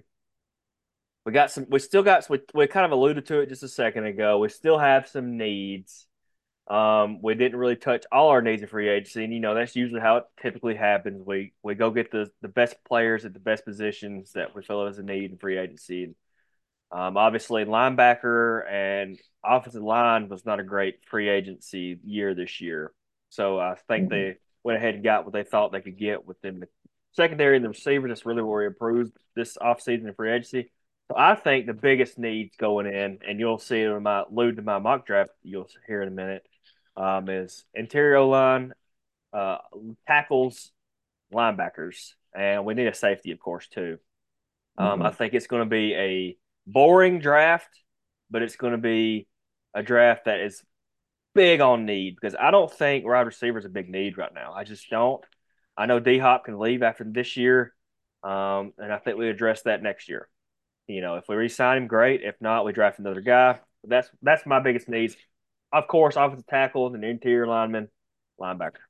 We still got, we kind of alluded to it just a second ago. We still have some needs. We didn't really touch all our needs in free agency, and that's usually how it typically happens. We go get the best players at the best positions that we feel is a need in free agency. Obviously, linebacker and offensive line was not a great free agency year this year, so I think Mhm. they went ahead and got what they thought they could get within the secondary and the receivers. That's really where we improved this offseason in free agency. So I think the biggest needs going in, and you'll see it in my allude to my mock draft you'll hear in a minute, is interior line, uh, tackles, linebackers, and we need a safety, of course, too. I Mhm. think it's going to be a boring draft, but it's going to be a draft that is big on need because I don't think wide receiver is a big need right now. I just don't. I know D Hop can leave after this year, and I think we address that next year. If we re-sign him, great. If not, we draft another guy. But that's my biggest needs. Of course, offensive tackle and interior lineman, linebacker.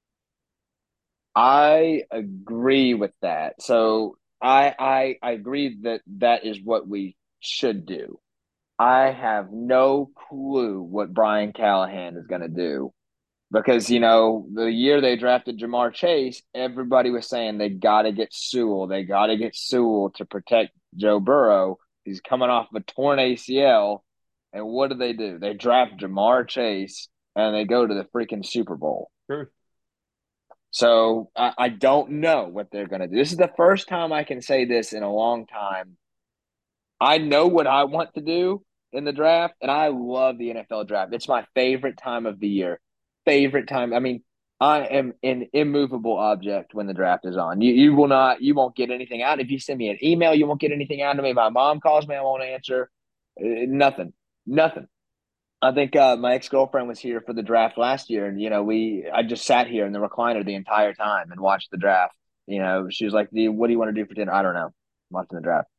I agree with that. So I agree that that is what we should do. I have no clue what Brian Callahan is going to do because the year they drafted Jamar Chase, everybody was saying they got to get Sewell. They got to get Sewell to protect Joe Burrow. He's coming off of a torn ACL, and what do? They draft Jamar Chase and they go to the freaking Super Bowl. True. So I don't know what they're going to do. This is the first time I can say this in a long time. I know what I want to do in the draft, and I love the NFL draft. It's my favorite time of the year. Favorite time. I mean, I am an immovable object when the draft is on. You won't get anything out. If you send me an email, you won't get anything out of me. If my mom calls me, I won't answer. Nothing. Nothing. I think my ex girlfriend was here for the draft last year, and I just sat here in the recliner the entire time and watched the draft. She was like, "What do you want to do for dinner?" I don't know. I'm watching the draft.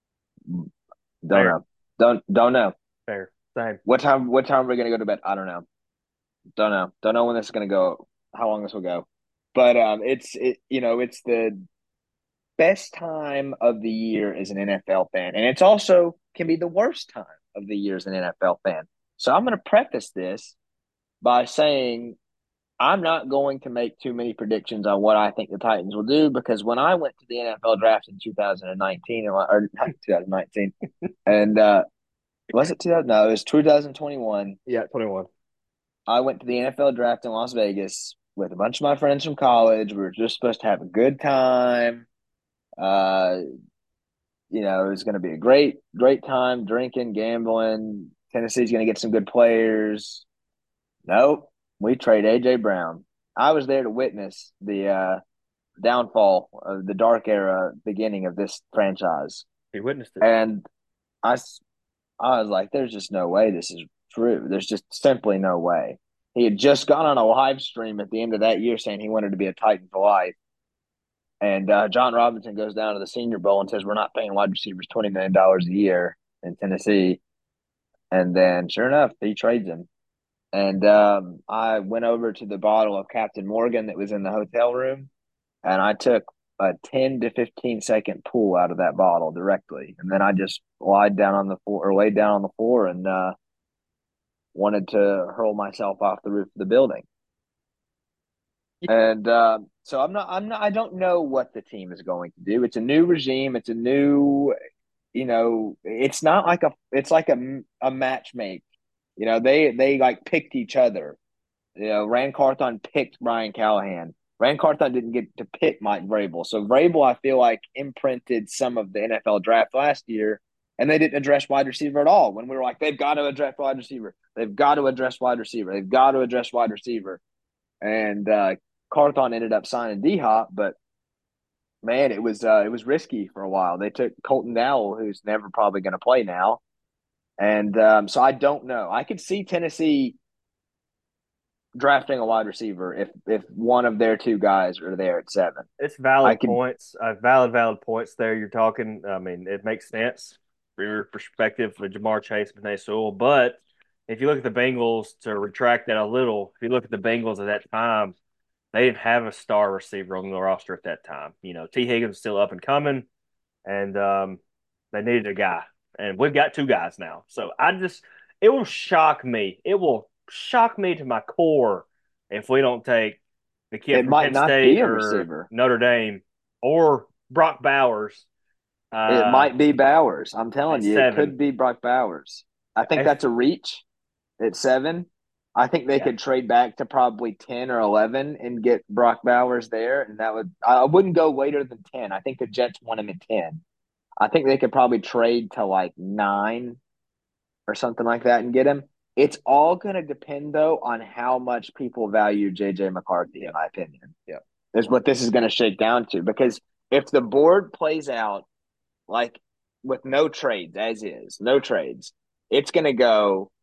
Don't Fair. know. Don't know. Fair. Same. What time are we gonna go to bed? I don't know. Don't know. Don't know when this is gonna go. How long this will go. But it's the best time of the year as an NFL fan, and it's also can be the worst time of the year as an NFL fan. So I'm gonna preface this by saying I'm not going to make too many predictions on what I think the Titans will do because when I went to the NFL draft in 2019 or not 2019 and was it 2000? No, it was 2021. Yeah, 21. I went to the NFL draft in Las Vegas with a bunch of my friends from college. We were just supposed to have a good time. Uh, it was going to be a great, great time drinking, gambling. Tennessee's going to get some good players. Nope, we trade AJ Brown. I was there to witness downfall of the dark era beginning of this franchise. He witnessed it. And I, I was like, there's just no way this is true. There's just simply no way. He had just gone on a live stream at the end of that year saying he wanted to be a Titan for life. And John Robinson goes down to the Senior Bowl and says, we're not paying wide receivers $20 million a year in Tennessee. And then, sure enough, he trades him. And I went over to the bottle of Captain Morgan that was in the hotel room, and I took a 10 to 15-second pull out of that bottle directly. And then I just laid down on the floor and wanted to hurl myself off the roof of the building. And so I don't know what the team is going to do. It's a new regime. It's a new, it's not like it's like a match make. They like picked each other. Rand Carthon picked Brian Callahan. Rand Carthon didn't get to pick Mike Vrabel. So Vrabel, I feel like, imprinted some of the NFL draft last year, and they didn't address wide receiver at all. When we were like, they've got to address wide receiver. They've got to address wide receiver. They've got to address wide receiver. And Carthon ended up signing D Hop, but man, it was risky for a while. They took Colton Dowell, who's never probably going to play now, and so I don't know. I could see Tennessee drafting a wide receiver if one of their two guys are there at 7. It's I valid could. points. Valid points there. You're talking. I mean, it makes sense from your perspective with Jamar Chase and Penei Sewell. But if you look at the Bengals, to retract that a little, if you look at the Bengals at that time, they didn't have a star receiver on the roster at that time. T. Higgins was still up and coming, and they needed a guy. And we've got two guys now. So it will shock me. It will shock me to my core if we don't take the kid It from might Penn not be State a or receiver. Notre Dame or Brock Bowers It might be Bowers. I'm at telling you, it 7. could be Brock Bowers. I think If, that's a reach at 7. I think they yeah, could trade back to probably 10 or 11 and get Brock Bowers there, and I wouldn't go later than 10. I think the Jets want him at 10. I think they could probably trade to like 9 or something like that and get him. It's all going to depend, though, on how much people value J.J. McCarthy, in yeah, my opinion, yeah. is what this is going to shake down to. Because if the board plays out like with no trades, as is, no trades, it's going to go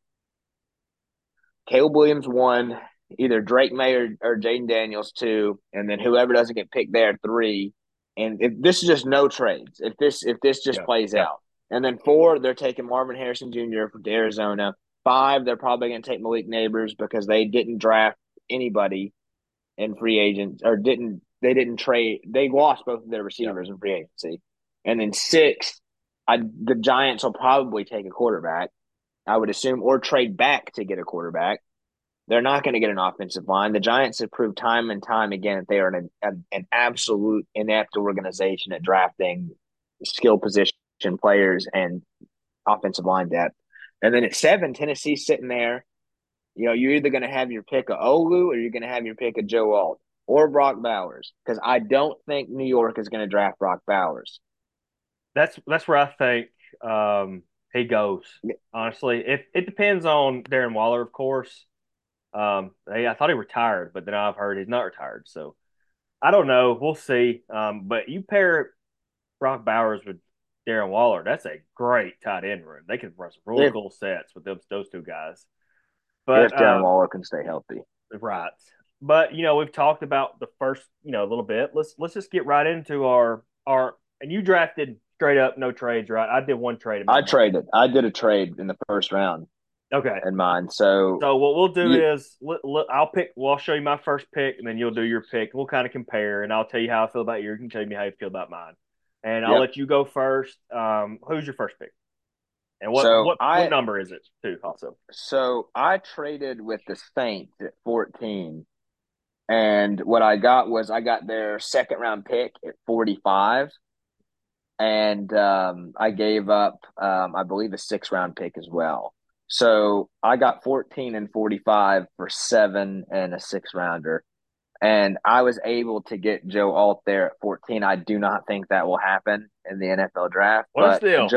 Caleb Williams 1, either Drake May or Jaden Daniels 2, and then whoever doesn't get picked there 3. And if this is just no trades, if this just Yeah, plays yeah. out, and then 4, they're taking Marvin Harrison Jr. from Arizona. 5, they're probably going to take Malik Neighbors because they didn't draft anybody in free agents or didn't they didn't trade. They lost both of their Yeah. receivers in free agency. And then 6, the Giants will probably take a quarterback, I would assume, or trade back to get a quarterback. They're not going to get an offensive line. The Giants have proved time and time again that they are an absolute inept organization at drafting skill position players and offensive line depth. And then at 7, Tennessee's sitting there. You're either going to have your pick of Olu or you're going to have your pick of Joe Alt or Brock Bowers, because I don't think New York is going to draft Brock Bowers. That's where I think he goes. Honestly, if it depends on Darren Waller, of course. I thought he retired, but then I've heard he's not retired. So I don't know. We'll see. But you pair Brock Bowers with Darren Waller, that's a great tight end room. They can run some really If cool sets with those two guys. if But Darren Waller can stay healthy. right. But we've talked about the first, a little bit. Let's just get right into our and you drafted straight up no trades, right? I did one trade in my I mock. traded. I did a trade in the first round Okay. in mine. So So what we'll do you, is I'll pick. Well, I'll show you my first pick, and then you'll do your pick. We'll kind of compare, and I'll tell you how I feel about yours. You can tell me how you feel about mine, and I'll yep. let you go first. Who's your first pick, and what So what what I number is it too? Also, so I traded with the Saints at 14, and what I got their second round pick at 45, and I gave up, I believe, a 6 round pick as well. So I got 14 and 45 for 7 and a 6 rounder. And I was able to get Joe Alt there at 14. I do not think that will happen in the NFL draft, what a but steal!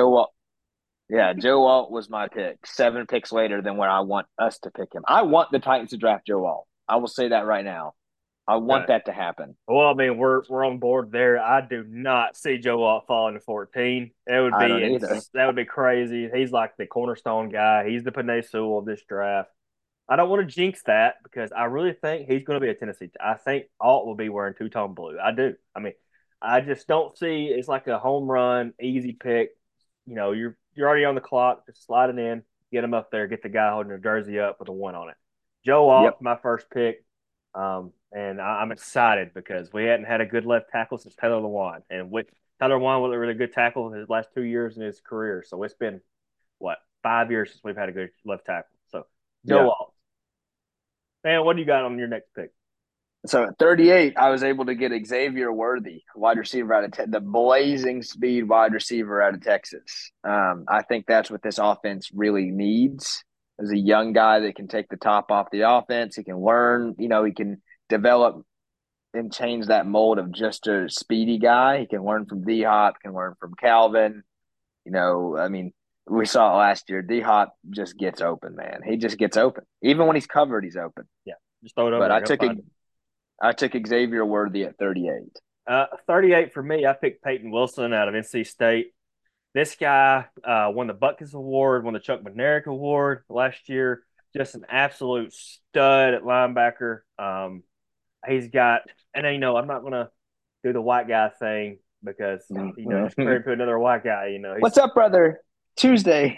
Joe Alt was my pick, 7 picks later than where I want us to pick him. I want the Titans to draft Joe Alt. I will say that right now. I want Okay. that to happen. Well, I mean, we're on board there. I do not see Joe Alt falling to 14. I don't either. That would be crazy. He's like the cornerstone guy. He's the Panay Sewell of this draft. I don't want to jinx that because I really think he's going to be a Tennessee. I think Alt will be wearing two-tone blue. I do. I mean, I just don't see it's like a home run, easy pick. You're already on the clock. Just slide it in, get him up there, get the guy holding a jersey up with a one on it. Joe Yep. Alt, my first pick. And I'm excited because we hadn't had a good left tackle since Taylor Lewan. And with Taylor Lewan was a really good tackle in his last 2 years in his career. So it's been, what, 5 years since we've had a good left tackle. So Joe Yeah. Alt. Man, what do you got on your next pick? So at 38, I was able to get Xavier Worthy, wide receiver out of the blazing speed wide receiver out of Texas. I think that's what this offense really needs. As a young guy that can take the top off the offense, he can learn. He can develop and change that mold of just a speedy guy. He can learn from D Hop, can learn from Calvin. I mean, we saw it last year. D Hop just gets open, man. He just gets open. Even when he's covered, he's open. Yeah, just throw it over But there. Go find it. I took Xavier Worthy at 38. 38 for me. I picked Peyton Wilson out of NC State. This guy won the Butkus Award, won the Chuck McNarick Award last year. Just an absolute stud at linebacker. He's got, and I'm not gonna do the white guy thing because just compare him to another white guy. What's up, brother? Tuesday.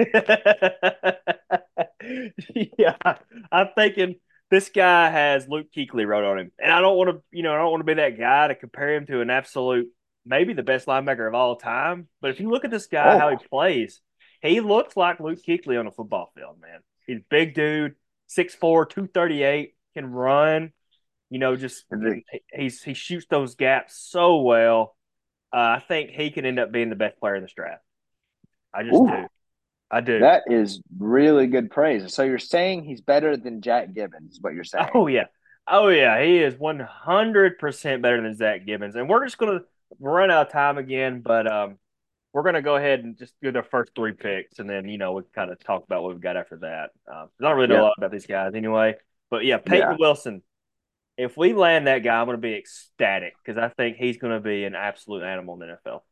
Yeah, I'm thinking this guy has Luke Kuechly wrote on him, and I don't want to, I don't want to be that guy to compare him to an absolute, maybe the best linebacker of all time. But if you look at this guy, how he Oh, plays, he looks like Luke Kuechly on a football field, man. He's a big dude, 6'4", 238, can run. Just he shoots those gaps so well. I think he could end up being the best player in this draft. I just ooh, do. I do. that is really good praise. So you're saying he's better than Jack Gibbons, is what you're saying. Oh yeah. Oh yeah. He is 100% better than Zach Gibbons. And we're just gonna run out of time again, but we're gonna go ahead and just do the first three picks, and then we kind of talk about what we've got after that. I don't really know a Yeah, lot about these guys anyway. But yeah, yeah. Peyton Wilson. If we land that guy, I'm gonna be ecstatic because I think he's gonna be an absolute animal in the NFL.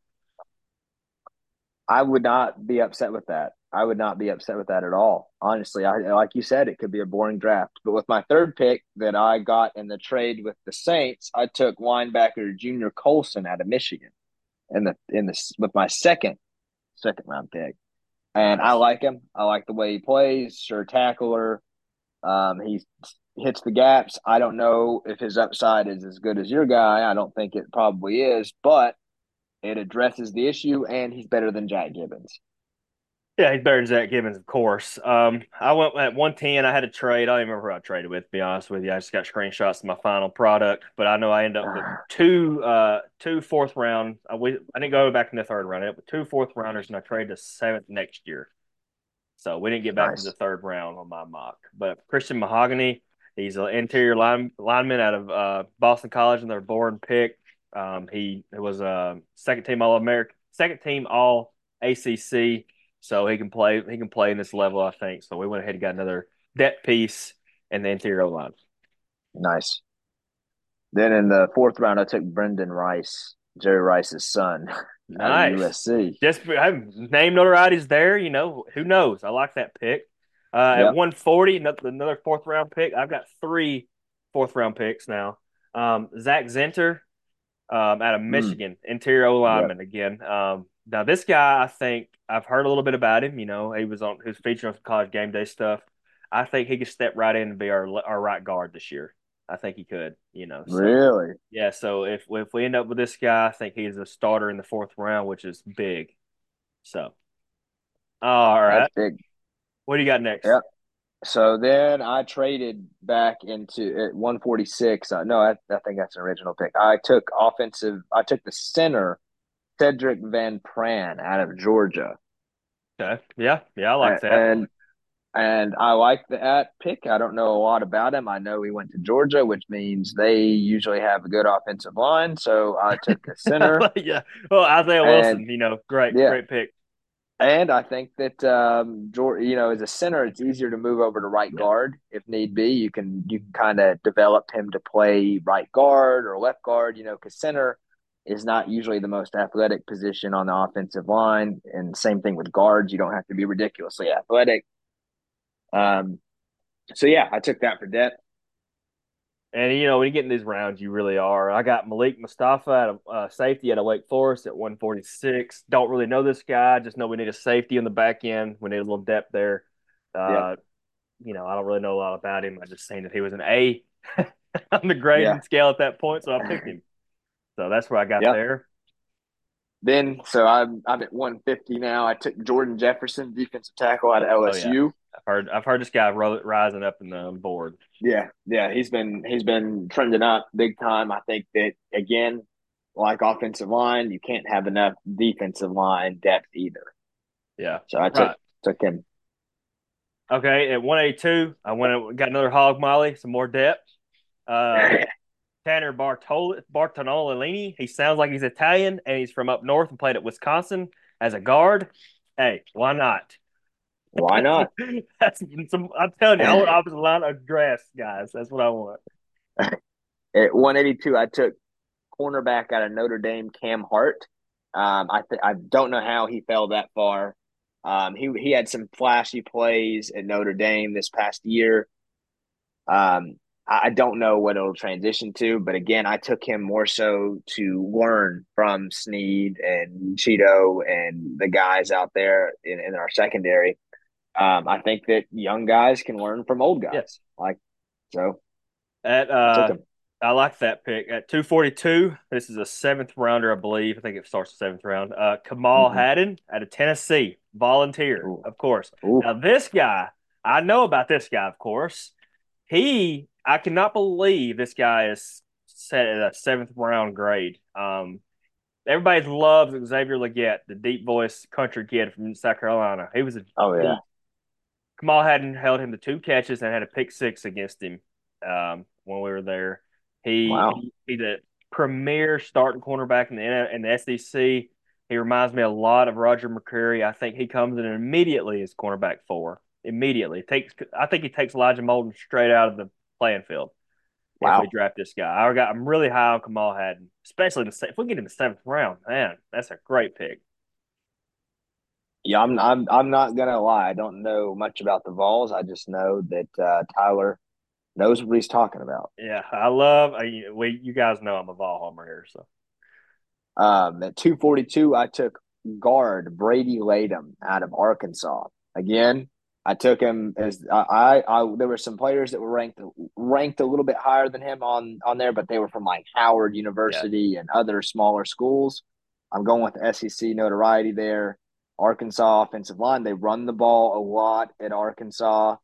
I would not be upset with that. I would not be upset with that at all. Honestly, like you said, it could be a boring draft. But with my third pick that I got in the trade with the Saints, I took linebacker Junior Colson out of Michigan with my second round pick. And I Nice. like him. I like the way he plays. Sure tackler. He hits the gaps. I don't know if his upside is as good as your guy. I don't think it probably is, but it addresses the issue, and he's better than Jack Gibbons. Yeah, he's better than Zach Gibbons, of course. I went at 110. I had a trade. I don't even remember who I traded with, to be honest with you. I just got screenshots of my final product, but I know I ended up with two fourth round. I didn't go back in the third round. I ended up with two fourth rounders, and I traded the seventh next year. So we didn't get back to the Nice. third round on my mock. But Christian Mahogany, he's an interior lineman out of Boston College, and their born pick. He was a second team All American, second team All ACC, so he can play. He can play in this level, I think. So we went ahead and got another depth piece in the interior line. Nice. Then in the fourth round, I took Brendan Rice, Jerry Rice's son, out of Nice. USC. Just name notoriety's there. Who knows? I like that pick. At Yep. 140, another fourth round pick. I've got three fourth round picks now. Zach Zenter, out of Mm, Michigan, interior O yep. lineman again. Now this guy, I think I've heard a little bit about him. He was featured on some college game day stuff. I think he could step right in and be our right guard this year. I think he could. So Really? yeah. So if we end up with this guy, I think he's a starter in the fourth round, which is big. So all That's right, big. what do you got next? Yep. So then I traded back into at 146. No, I think that's an original pick. I took the center, Cedric Van Pran out of Georgia. Okay, yeah, yeah, I like A- that. And and I like that pick. I don't know a lot about him. I know he went to Georgia, which means they usually have a good offensive line. So I took a center, Yeah. Well, Isaiah and Wilson, great, yeah, great pick. And I think that George, as a center, it's easier to move over to right Yeah. guard if need be. You can kind of develop him to play right guard or left guard. Because center is not usually the most athletic position on the offensive line, and same thing with guards. You don't have to be ridiculously athletic. Um, so yeah, I took that for depth. And when you get in these rounds, you really are. I got Malik Mustafa at a safety at a Wake Forest at 146. Don't really know this guy. Just know we need a safety on the back end. We need a little depth there. Yep. Uh, I don't really know a lot about him. I just seen that he was an A on the Yeah. grading scale at that point, so I picked him. So that's where I got Yep. there. Then, so I'm at 150 now. I took Jordan Jefferson, defensive tackle out of Oh yeah, LSU. I've heard this guy rising up in the board. Yeah, yeah, he's been trending up big time. I think that again, like offensive line, you can't have enough defensive line depth either. Yeah, So I took right. took him. Okay, at 182, I went and got another hog molly, some more depth. Uh, Tanner Bartolini. He sounds like he's Italian and he's from up north and played at Wisconsin as a guard. Hey, why not? Why not? That's some. I'm telling you, I want opposite line of dress, guys. That's what I want. At 182, I took cornerback out of Notre Dame, Cam Hart. I don't know how he fell that far. He had some flashy plays at Notre Dame this past year. Um, I don't know what it'll transition to, but again, I took him more so to learn from Sneed and Cheeto and the guys out there in our secondary. I think that young guys can learn from old Yeah. guys. So At I took him. I like that pick. At 242, this is a seventh rounder, I believe. I think it starts the seventh round. Kamal Mm-hmm. Haddon out of Tennessee, volunteer, Ooh. of course. Ooh. Now, this guy, I know about this guy, of course. I cannot believe this guy is set at a seventh round grade. Everybody loves Xavier Legette, the deep voice country kid from South Carolina. He was a Oh yeah. beast. Kamal Haddon held him to two catches and had a pick six against him when we were there. Wow. He's a premier starting cornerback in the SEC. He reminds me a lot of Roger McCreary. I think he comes in immediately as cornerback four. Immediately I think he takes Elijah Molden straight out of the playing field if we Wow. draft this guy. I'm really high on Kamal Haddon, especially if we get in the seventh round. Man, that's a great pick. Yeah, I'm not gonna lie. I don't know much about the Vols. I just know that Tyler knows what he's talking about. Yeah, I love you guys know I'm a Vol homer here, so At 242, I took guard Brady Latham out of Arkansas. Again, I took him as there were some players that were ranked a little bit higher than him on there, but they were from like Howard yeah. University and other smaller schools. I'm going with the SEC notoriety there. Arkansas offensive line, they run the ball a lot at Arkansas.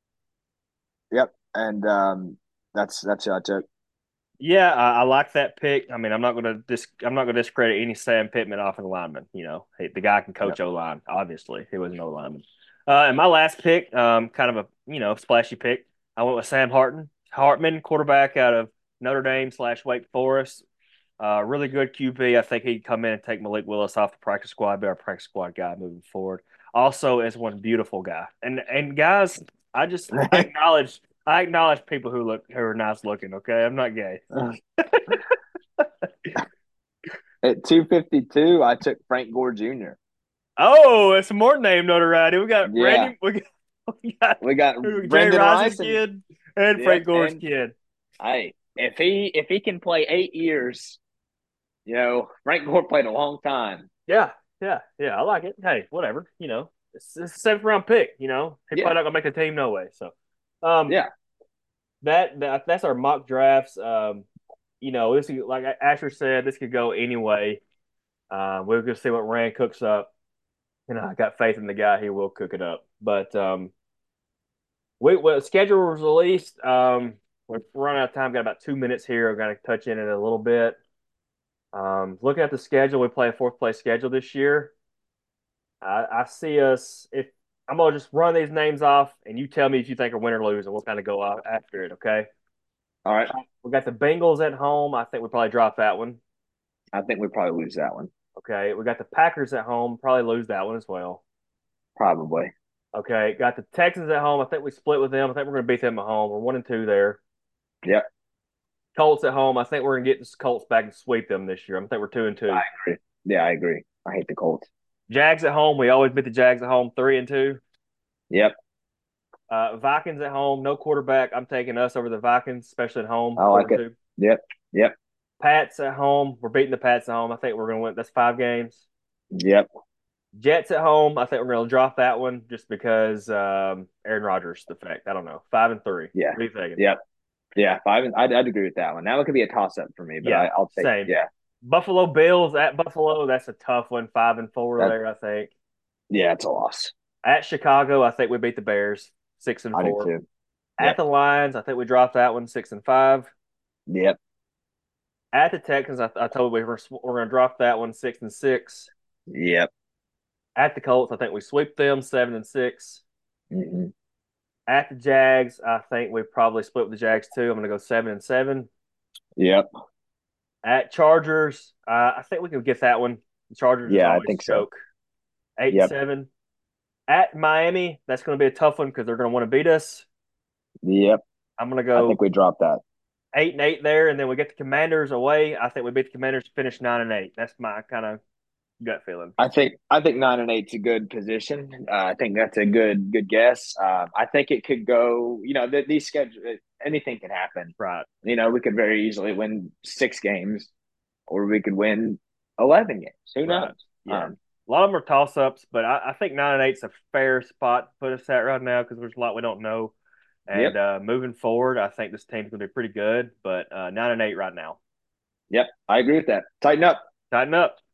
Yep, and that's who I took. Yeah, I like that pick. I mean, I'm not gonna discredit any Sam Pittman offensive lineman. The guy can coach Yep. O line. Obviously, he was no lineman. And my last pick, kind of a splashy pick. I went with Sam Hartman, quarterback out of Notre Dame / Wake Forest. Really good QB. I think he'd come in and take Malik Willis off the practice squad, be our practice squad guy moving forward. Also, as one beautiful guy. And guys, I acknowledge people who are nice looking. Okay, I'm not gay. At 252, I took Frank Gore Jr. Oh, it's more name notoriety. We got Yeah, Randy. We got we got Jerry Brendan Rice's Rice and kid and yep, Frank Gore's and kid. hey, if he can play 8 years, Frank Gore played a long time. Yeah, yeah. I like it. Hey, whatever. It's a seventh round pick. He Yeah, probably not gonna make the team no way. So, um, yeah. that's our mock drafts. This like Asher said, this could go anyway. We're gonna see what Rand cooks up. I got faith in the guy; he will cook it up. But schedule was released. We're running out of time. Got about 2 minutes here. We're gonna touch in it a little bit. Looking at the schedule, we play a fourth place schedule this year. I see us if I'm gonna just run these names off, and you tell me if you think are win or lose, and we'll kind of go off after it. Okay. All right. We got the Bengals at home. I think we probably drop that one. I think we probably lose that one. Okay. We got the Packers at home. Probably lose that one as well. Probably. Okay, got the Texans at home. I think we split with them. I think we're going to beat them at home. We're 1-2 there. Yep. Colts at home. I think we're going to get the Colts back and sweep them this year. I think we're 2-2. I agree. Yeah, I agree. I hate the Colts. Jags at home. We always beat the Jags at home, 3-2. Yep. Vikings at home. No quarterback. I'm taking us over the Vikings, especially at home, I four like and it. two. Yep. Yep. Pats at home. We're beating the Pats at home. I think we're going to win. That's 5 games. Yep. Jets at home. I think we're going to drop that one just because Aaron Rodgers effect. I don't know. 5-3. Yeah. What are you thinking? Yep. Yeah. Five. I'd agree with that one. That one could be a toss up for me, but Yeah, I'll take. same. Yeah. Buffalo Bills at Buffalo. That's a tough one. 5-4 That. there, I think. Yeah, it's a loss. At Chicago, I think we beat the Bears six and I do four. too. At Yep. the Lions, I think we dropped that one 6-5. Yep. At the Texans, I told you we're going to drop that one 6-6. Yep. At the Colts, I think we sweep them 7-6. Hmm. At the Jags, I think we probably split with the Jags too. I'm going to go 7-7. Yep. At Chargers, I think we can get that one. The Chargers is Yeah, I always think so. choke. Eight and Yep. seven. At Miami, that's going to be a tough one because they're going to want to beat us. Yep. I'm going to I go think we dropped that. 8-8 there, and then we get the Commanders away. I think we beat the Commanders to finish 9-8. That's my kind of gut feeling. I think 9-8's a good position. I think that's a good guess. I think it could go. These schedules, anything can happen. Right. We could very easily win 6 games, or we could win 11 games. Who knows? Right. Yeah. A lot of them are toss ups, but I think 9-8's a fair spot to put us at right now because there's a lot we don't know. Yep. And moving forward, I think this team's going to be pretty good, but 9-8 right now. Yep. I agree with that. Tighten up. Tighten up.